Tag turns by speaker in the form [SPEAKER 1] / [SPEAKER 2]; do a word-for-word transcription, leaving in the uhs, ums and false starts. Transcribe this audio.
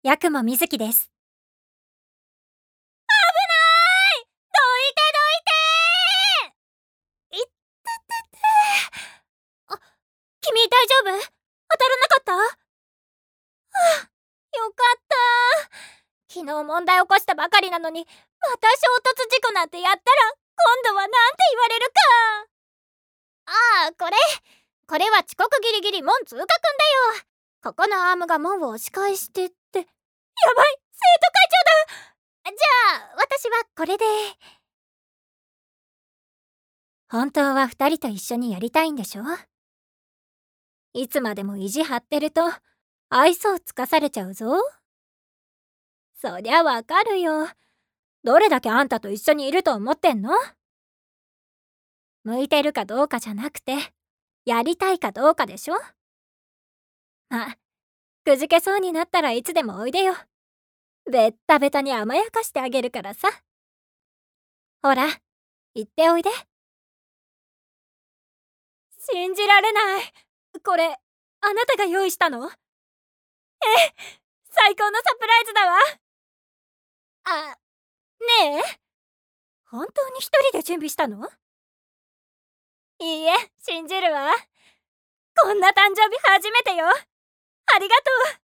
[SPEAKER 1] 八雲みずきです。
[SPEAKER 2] 危ない！どいてどいて！いっててて。あ、君大丈夫？当たらなかった？はあ、よかった。昨日問題起こしたばかりなのに、また衝突事故なんてやったら、今度はなんて言われるか。ああ、これ、これは遅刻ギリギリ門通過くんだよ。ここのアームが門を押し返してって。やばい、生徒会長だ。じゃあ、私はこれで。
[SPEAKER 1] 本当は二人と一緒にやりたいんでしょ？いつまでも意地張ってると愛想つかされちゃうぞ。そりゃわかるよ。どれだけあんたと一緒にいると思ってんの？向いてるかどうかじゃなくて、やりたいかどうかでしょ？ま、くじけそうになったらいつでもおいでよ。べったべたに甘やかしてあげるからさ。ほら、行っておいで。信じられない。これ、あなたが用意したの？ええ、最高のサプライズだわ。あ、ねえ、本当に一人で準備したの？いいえ、信じるわ。こんな誕生日初めてよ。ありがとう。